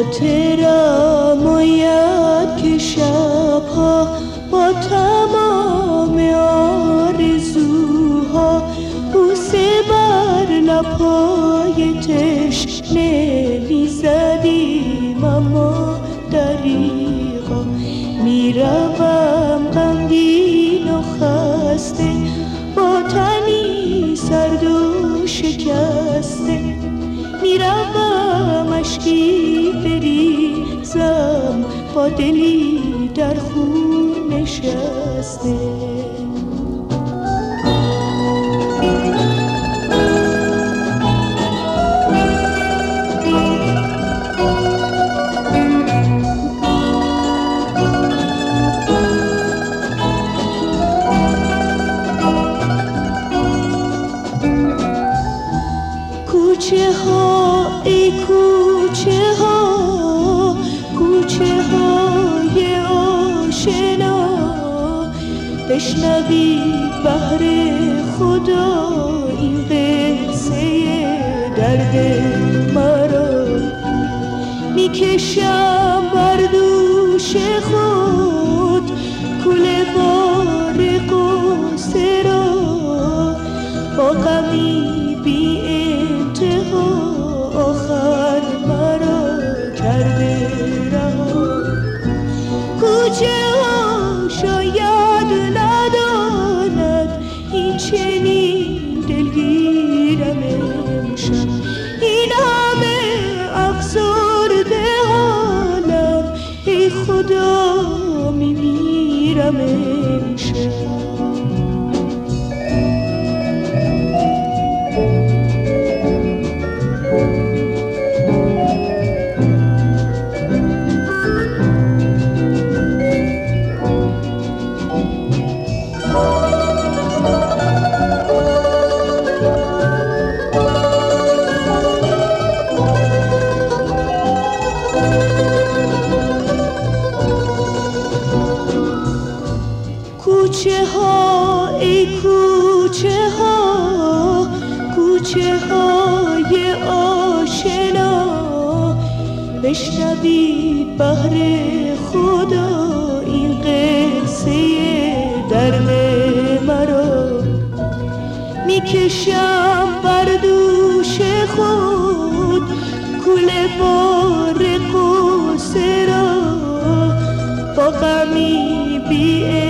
خاطرم آید که شبها با تمام آرزوها بوسه بر لبهای تشنه میزدیم، اما دریغا میروم غمگین و خسته با تنی سرد و شکسته، میروم اشکی بریزم با دلی در خون نشسته. کوچه ها ای کوچه ها، کوچه های آشنا، بشنوید بهر خدا این قصه درد مرا. میکشم بر دوش خود کوله بار غصه را، با غمی بی انتها آخر مرا کرده رها. کوچه ها شاید نداند این چنین دلگیرم امشب، این همه افسرده حالم، ای خدا میمیرم امشب. کوچه ها ای کوچه ها، کوچه های آشنا، بشنوید بهر خدا این قصه درد مرا. میکشم بر دوش خود کوله بار غصه را، با غمی بی